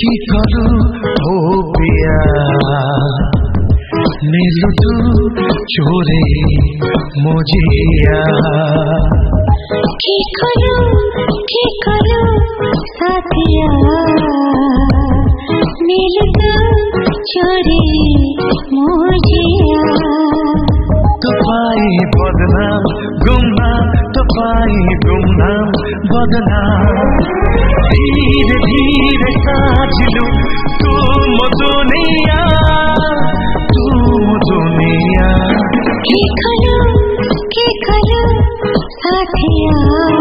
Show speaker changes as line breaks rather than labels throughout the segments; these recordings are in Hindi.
की करूं हो पिया नीलू तू चोरे मोजिया
की करूं साथिया नीलू तू चोरे मोजिया
तो पाई बदनाम गुमनाम तो पाई गुमनाम बदनाम धीरे धीरे साझ लूं तुम दुनिया
की करूं साथिया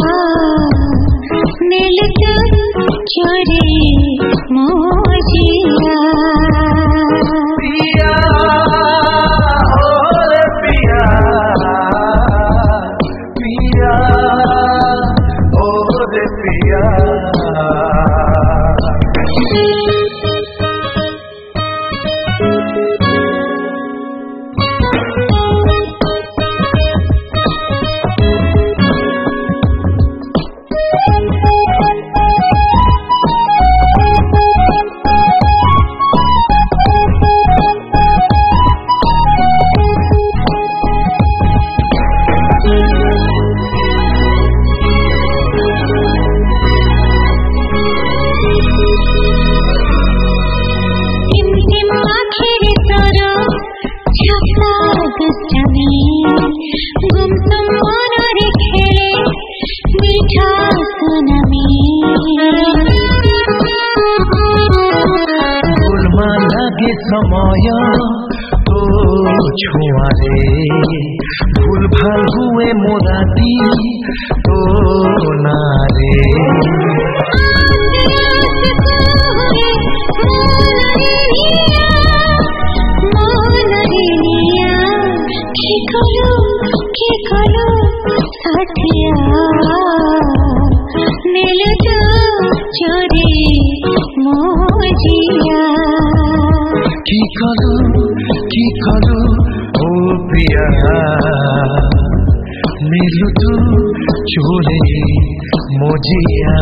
नील तू चोरे मोजिया
पिया पिया ओ रे पिया समय तो छुआरे भूल भाल हुए मोराती तो नारे
की करूं साथिया नील तू चोरे मोजिया
की करूं ओ पिया नीलू तू चोरे मोजिया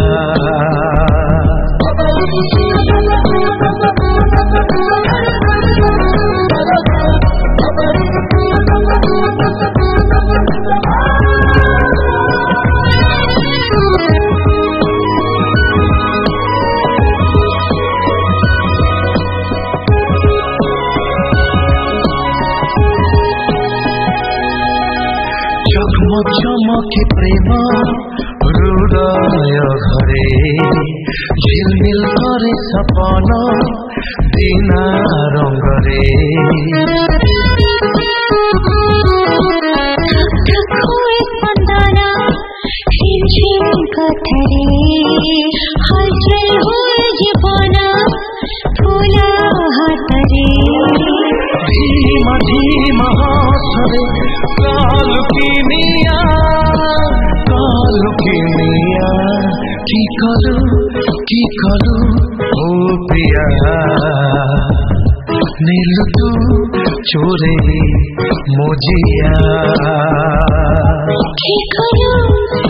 चमके प्रेम हृदय घरे झिलमिल करे सपन दिना रंगरे
कथरे हलचल हुए जीवन फूला हाथरे
धीमा धीमा हंसरे काल की मिया की करूं ओ पिया नीलू तू चोरे मोजिया
की करूं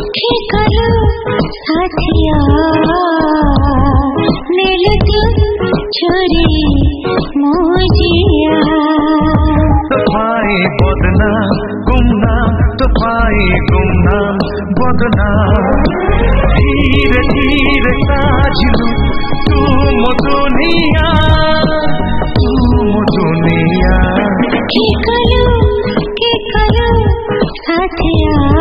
साथिया नील तू चोरे मोजिया
तो पाए बदनाम गुमनाम तो पाए गुमनाम बदनाम धीरे धीरे साझ लूं तुम दुनिया
की करूं साथिया